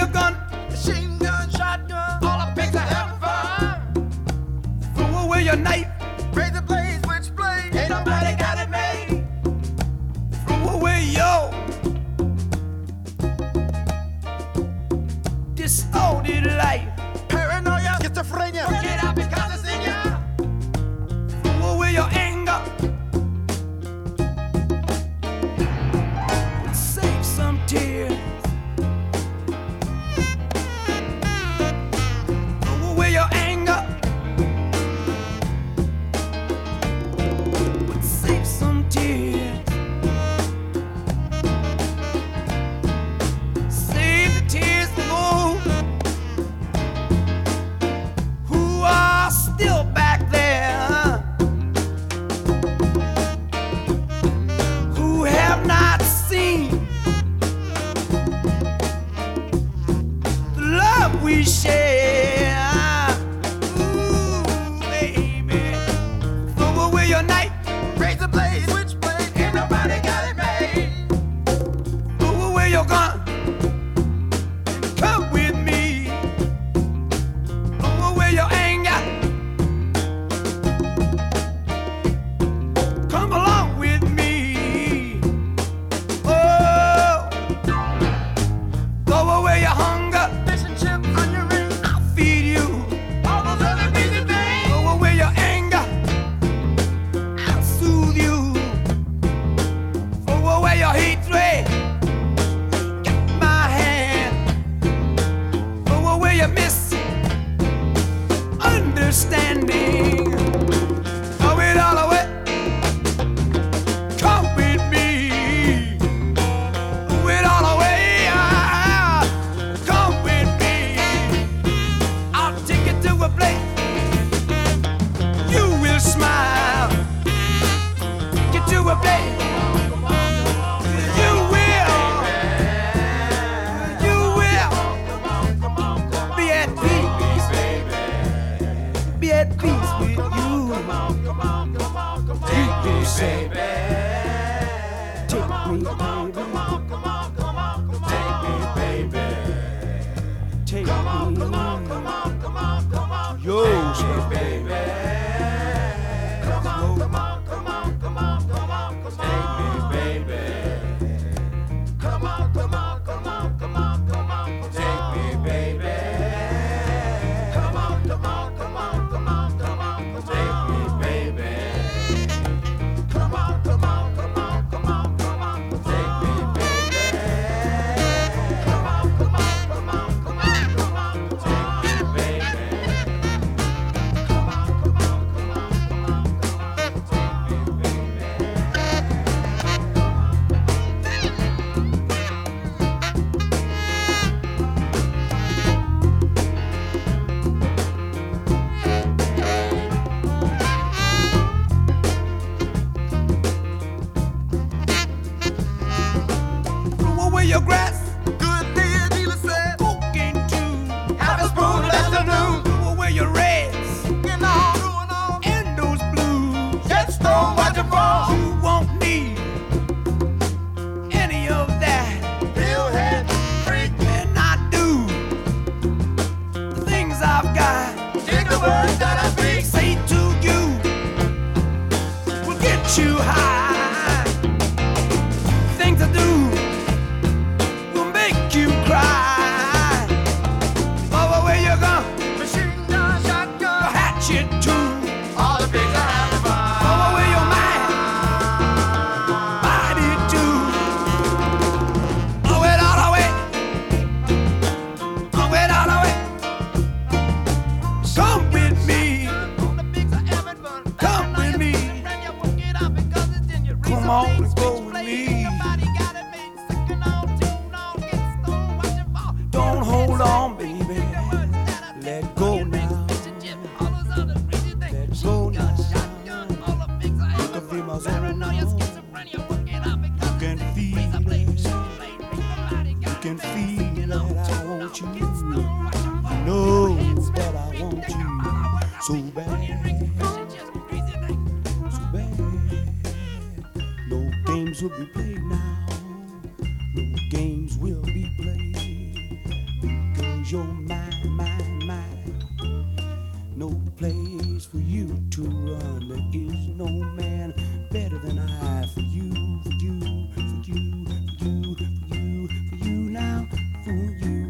your gun, machine gun, shotgun, all the pigs are having fun. throw away your knife, Razor blades, switchblade, ain't nobody got it made. throw away your distorted life, Paranoia, schizophrenia, get out because it's in ya. throw away your anger, save some tears, throw away your anger, save some tears, save the tears for those who are still back there, who have not seen the love we share. Ooh, baby, throw away your knife, Razor blades, switchblade, ain't nobody got it made. throw away your gun, come with me, throw away your anger, come along with me. Oh, throw away your hunger, Fish and chips on your ring, I'll feed you. all those other easy things. Throw away your anger, I'll soothe you. Throw away your hatred, get my hand. Throw away your misunderstanding. Throw it all away, come with me. Throw it all away, come with me. I'll take you to a place you will smile. Get to a place you will be at peace, be at peace with you. Take me, baby. Take me, baby. Take me, yo, baby. Throw away your grass, Good deal, dealer said. cooking too. Half a spoon left to do. Throw away your reds Getting all, doing all. and those blues. Jetstone, watch it fall. You won't need any of that. Pillhead, freak, And I do the things I've got. dig the words that I speak. Say to you will get you high. Things I do will make you cry. Throw away your gun, Machine gun, your shotgun, hatchet too. all the pigs are having fun. Throw away your mind, body too. Throw it all away. Throw it all away. Come with me. All the pigs are having fun. Come with me. Bring your work it out because it's in your Come razor on blade, and go with switchblade. me. Nobody got it made. Second on, tune on, get stone, watch it fall. Don't hold on, baby. Let go now. Let go now. Look up in my zone now. You can feel it. You can feel that I want you. You know that I want you so bad. So bad. No games will be played now. No games will be played. you're mine, mine, mine. No place for you to run. There is no man better than I for you, for you.